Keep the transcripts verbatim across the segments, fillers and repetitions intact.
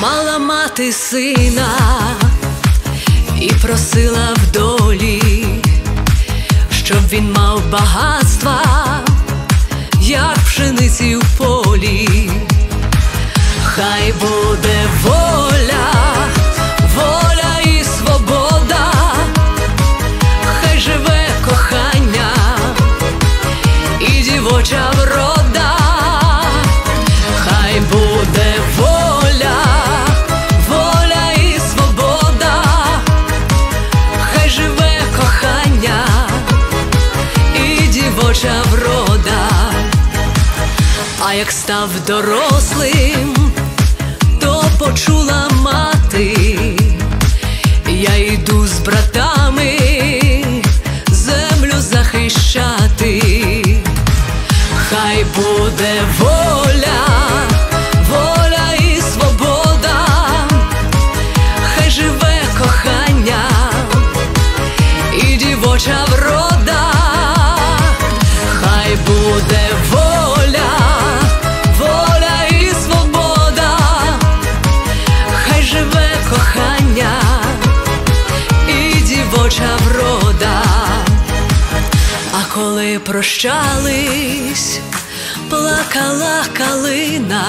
Мала мати сина і просила в долі, щоб він мав багатства, як пшениці в полі. Хай буде воля, воля і свобода, хай живе кохання і дівоча врода. Хай буде воля, воля і свобода, хай живе кохання і дівоча врода. А як став дорослим, то почула мати: я йду з братами землю захищати. Хай буде воля, воля і свобода, хай живе кохання і дівоча врода. Хай буде воля, воля і свобода, хай живе кохання і дівоча врода. А коли прощались, плакала калина,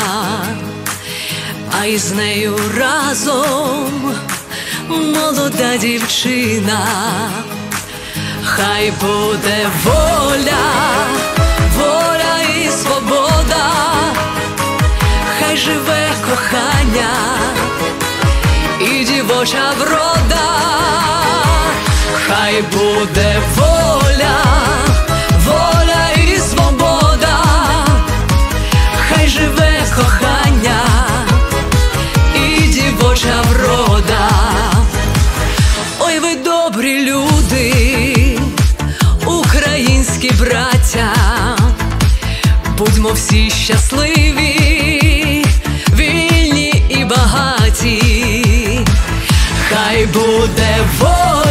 а із нею разом молода дівчина. Хай буде воля, воля і свобода, хай живе кохання і дівоча врода. Хай буде воля, воля і свобода, хай живе кохання і дівоча врода. Ой, ви добрі люди, українські браття, будьмо всі щасливі, вільні і багаті. Хай буде воля,